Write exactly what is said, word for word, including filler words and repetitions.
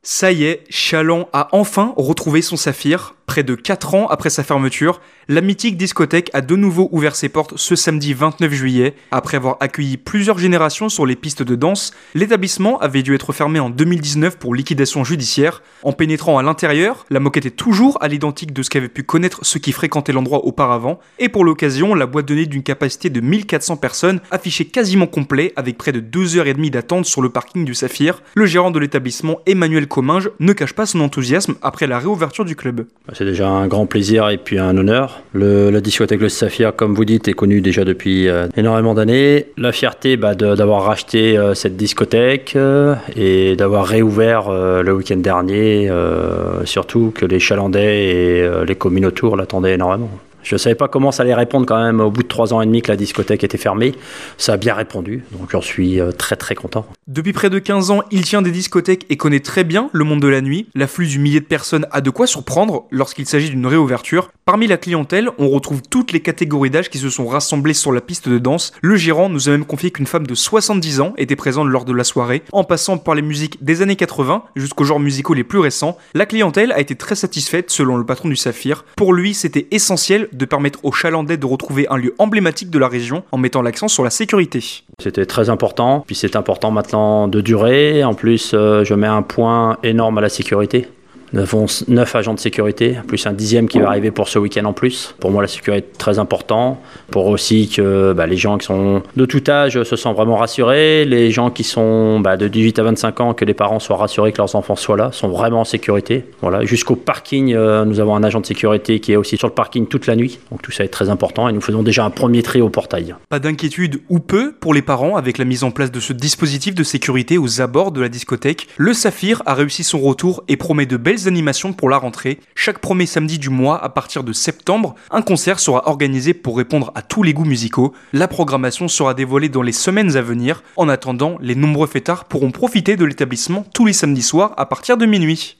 Ça y est, Chaland a enfin retrouvé son Saphir. Près de quatre ans après sa fermeture, la mythique discothèque a de nouveau ouvert ses portes ce samedi vingt-neuf juillet. Après avoir accueilli plusieurs générations sur les pistes de danse, l'établissement avait dû être fermé en deux mille dix-neuf pour liquidation judiciaire. En pénétrant à l'intérieur, la moquette est toujours à l'identique de ce qu'avaient pu connaître ceux qui fréquentaient l'endroit auparavant. Et pour l'occasion, la boîte de nuit d'une capacité de mille quatre cents personnes affichait quasiment complet avec près de deux heures trente d'attente sur le parking du Saphir. Le gérant de l'établissement, Emmanuel Comminges, ne cache pas son enthousiasme après la réouverture du club. C'est déjà un grand plaisir et puis un honneur. Le, la discothèque Le Saphir, comme vous dites, est connue déjà depuis euh, énormément d'années. La fierté bah, de, d'avoir racheté euh, cette discothèque euh, et d'avoir réouvert euh, le week-end dernier, euh, surtout que les Chalandais et euh, les communes autour l'attendaient énormément. Je ne savais pas comment ça allait répondre quand même au bout de trois ans et demi que la discothèque était fermée. Ça a bien répondu, donc j'en suis très très content. Depuis près de quinze ans, il tient des discothèques et connaît très bien le monde de la nuit. L'afflux du millier de personnes a de quoi surprendre lorsqu'il s'agit d'une réouverture. Parmi la clientèle, on retrouve toutes les catégories d'âge qui se sont rassemblées sur la piste de danse. Le gérant nous a même confié qu'une femme de soixante-dix ans était présente lors de la soirée. En passant par les musiques des années quatre-vingts jusqu'aux genres musicaux les plus récents, la clientèle a été très satisfaite selon le patron du Saphir. Pour lui, c'était essentiel de permettre aux Chalandais de retrouver un lieu emblématique de la région en mettant l'accent sur la sécurité. C'était très important, puis c'est important maintenant de durer. En plus, euh, je mets un point énorme à la sécurité. Nous avons neuf agents de sécurité, plus un dixième qui va arriver pour ce week-end en plus. Pour moi, la sécurité est très importante. Pour aussi que bah, les gens qui sont de tout âge se sentent vraiment rassurés. Les gens qui sont bah, de dix-huit à vingt-cinq ans, que les parents soient rassurés que leurs enfants soient là, sont vraiment en sécurité. Voilà. Jusqu'au parking, euh, nous avons un agent de sécurité qui est aussi sur le parking toute la nuit. Donc tout ça est très important et nous faisons déjà un premier tri au portail. Pas d'inquiétude ou peu pour les parents avec la mise en place de ce dispositif de sécurité aux abords de la discothèque. Le Saphir a réussi son retour et promet de belles animations pour la rentrée. Chaque premier samedi du mois à partir de septembre, un concert sera organisé pour répondre à tous les goûts musicaux. La programmation sera dévoilée dans les semaines à venir. En attendant, les nombreux fêtards pourront profiter de l'établissement tous les samedis soirs à partir de minuit.